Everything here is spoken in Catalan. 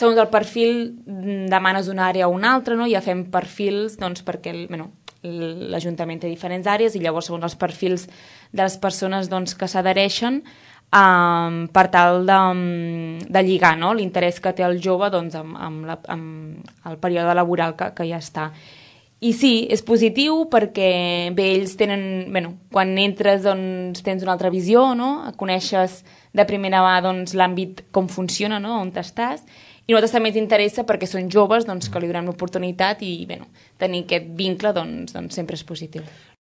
segons el perfil demanes una àrea o una altra, no? Ja fem perfils doncs, perquè l'Ajuntament té diferents àrees i llavors segons els perfils de les persones doncs, que s'adhereixen per tal de lligar, no? L'interès que té el jove doncs, amb el període laboral que ja està. I sí, és positiu perquè ells tenen, quan entres doncs, tens una altra visió, no? Coneixes de primera mà doncs, l'àmbit com funciona, no? On estàs, i a nosaltres també ens interessa perquè són joves doncs, que li donem l'oportunitat i tenir aquest vincle doncs, sempre és positiu.